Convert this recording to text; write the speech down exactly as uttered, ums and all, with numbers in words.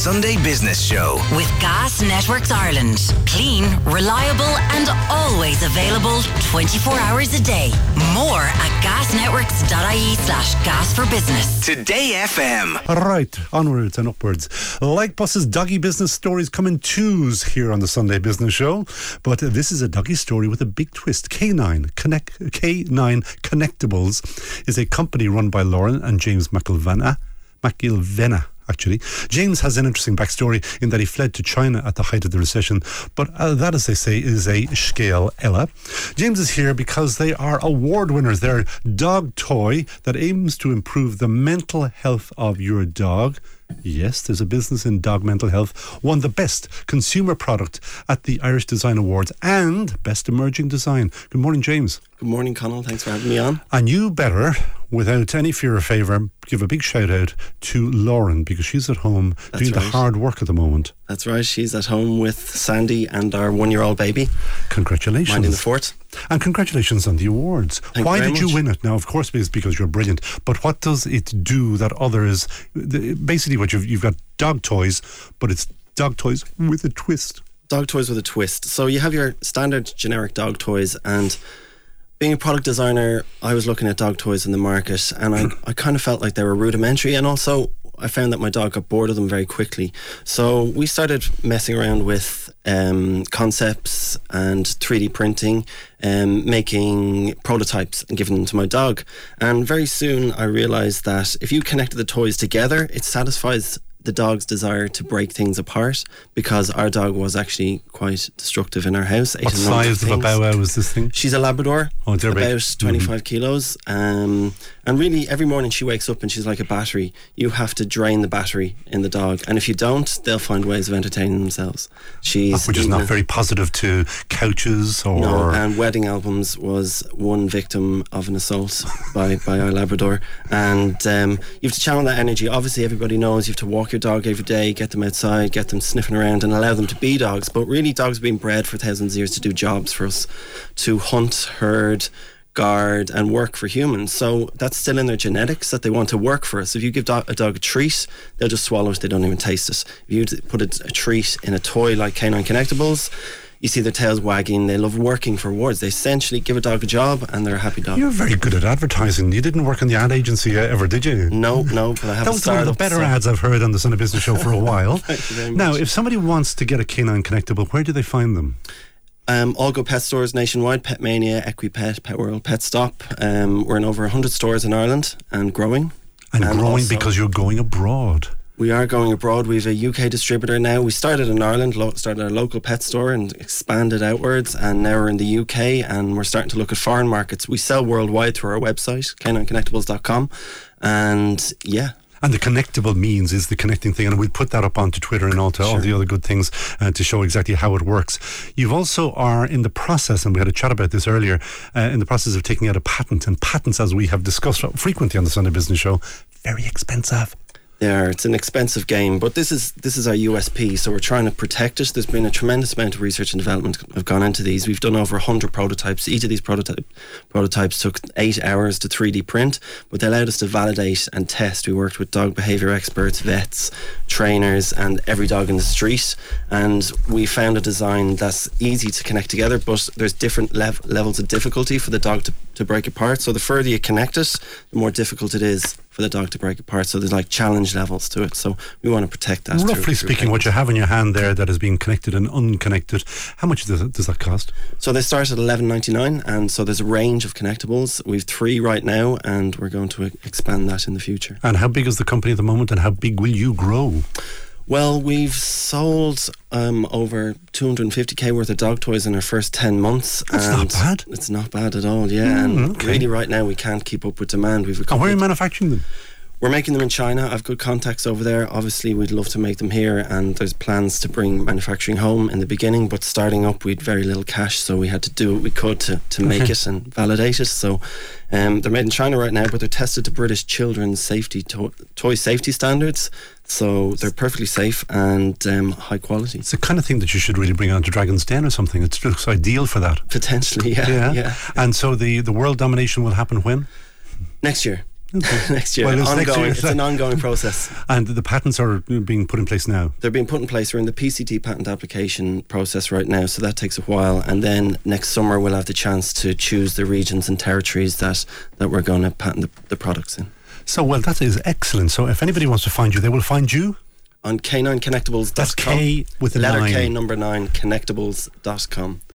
Sunday Business Show. With Gas Networks Ireland. Clean, reliable and always available twenty-four hours a day. More at gasnetworks.ie slash gas for business. Today F M. Right, onwards and upwards. Like buses, doggy business stories come in twos here on the Sunday Business Show. But this is a doggy story with a big twist. K nine Connect K nine Connectables is a company run by Lauren and James McIlvenna. McIlvenna. Actually, James has an interesting backstory in that he fled to China at the height of the recession, but uh, that, as they say, is a scale Ella. James is here because they are award winners. They're a dog toy that aims to improve the mental health of your dog. Yes, there's a business in dog mental health. Won the best consumer product at the Irish Design Awards and best emerging design. Good morning, James. Good morning, Conal. Thanks for having me on. And you better, without any fear of favour, give a big shout out to Lauren, because she's at home That's doing right. the hard work at the moment. That's right. She's at home with Sandy and our one-year-old baby. Congratulations. Minding the fort. And congratulations on the awards. Thank Why you very did you much. win it? Now, of course, it's because you're brilliant. But what does it do that others... the- Basically, what you've, you've got dog toys, but it's dog toys with a twist. Dog toys with a twist. So you have your standard generic dog toys, and being a product designer, I was looking at dog toys in the market, and I, I kind of felt like they were rudimentary, and also I found that my dog got bored of them very quickly. So we started messing around with um, concepts and three D printing, um, making prototypes and giving them to my dog. And very soon I realised that if you connected the toys together, it satisfies the dog's desire to break things apart, because our dog was actually quite destructive in our house. What size of a bow wow is this thing? She's a Labrador, Oh, they're big. about twenty-five Mhm. kilos. Um, and really, every morning she wakes up and she's like a battery. You have to drain the battery in the dog. And if you don't, they'll find ways of entertaining themselves. She's Which is eaten not a- very positive to couches or... No, and wedding albums was one victim of an assault by, by our Labrador. And um, you have to channel that energy. Obviously, everybody knows you have to walk your dog every day, get them outside, get them sniffing around and allow them to be dogs. But really, dogs have been bred for thousands of years to do jobs for us, to hunt, herd, guard and work for humans. So that's still in their genetics, that they want to work for us. If you give do- a dog a treat, they'll just swallow it, they don't even taste it. If you t- put a, a treat in a toy like K nine Connectables, you see their tails wagging. They love working for rewards. They essentially give a dog a job and they're a happy dog. You're very good at advertising. You didn't work in the ad agency uh, ever, did you? No, no, but I have That a was one of the startup, better so- ads I've heard on the Sunday Business Show for a while. Thank you very much. Now, if somebody wants to get a K nine Connectable, where do they find them? Um, all go pet stores nationwide: Pet Mania, Equipet, Pet World, Pet Stop. Um, we're in over one hundred stores in Ireland and growing. And, And growing also- because you're going abroad. We are going abroad. We have a U K distributor now. We started in Ireland, lo- started our local pet store and expanded outwards, and now we're in the U K and we're starting to look at foreign markets. We sell worldwide through our website, K nine connectables dot com, and yeah. And the connectable means is the connecting thing, and we'll put that up onto Twitter and all, to all Sure. the other good things uh, to show exactly how it works. You also are in the process, and we had a chat about this earlier, uh, in the process of taking out a patent, and patents, as we have discussed frequently on the Sunday Business Show, very expensive. They are. It's an expensive game, but this is this is our U S P, so we're trying to protect it. There's been a tremendous amount of research and development have gone into these. We've done over one hundred prototypes. Each of these prototype, prototypes took eight hours to three D print, but they allowed us to validate and test. We worked with dog behaviour experts, vets, trainers, and every dog in the street, and we found a design that's easy to connect together, but there's different lev- levels of difficulty for the dog to, to break apart. So the further you connect it, the more difficult it is for the dog to break apart. So there's like challenge levels to it. So we want to protect that. Roughly through- through speaking, what you have in your hand there that is being connected and unconnected, how much does, it, does that cost? So they start at eleven ninety-nine, and so there's a range of connectables. We've three right now, and we're going to expand that in the future. And how big is the company at the moment, and how big will you grow? Well, we've sold um, over two hundred fifty k worth of dog toys in our first ten months. That's and not bad. It's not bad at all, yeah. Mm, and okay. really right now we can't keep up with demand. We've a And couple where are you of- manufacturing them? We're making them in China. I've good contacts over there. Obviously, we'd love to make them here, and there's plans to bring manufacturing home in the beginning, but starting up, we'd very little cash, so we had to do what we could to, to make it and validate it. So um, they're made in China right now, but they're tested to British children's safety to- toy safety standards, so they're perfectly safe and um, high quality. It's the kind of thing that you should really bring on to Dragon's Den or something. It looks ideal for that. Potentially, yeah. Yeah. yeah. And so the, the world domination will happen when? Next year. next year. Well, it's ongoing. next year. It's an ongoing process. And the patents are being put in place now? They're being put in place. We're in the P C T patent application process right now, so that takes a while. And then next summer we'll have the chance to choose the regions and territories that, that we're going to patent the, the products in. So, well, that is excellent. So if anybody wants to find you, they will find you? On K nine Connectables dot com. That's K with a Letter nine. K number nine, Connectables dot com.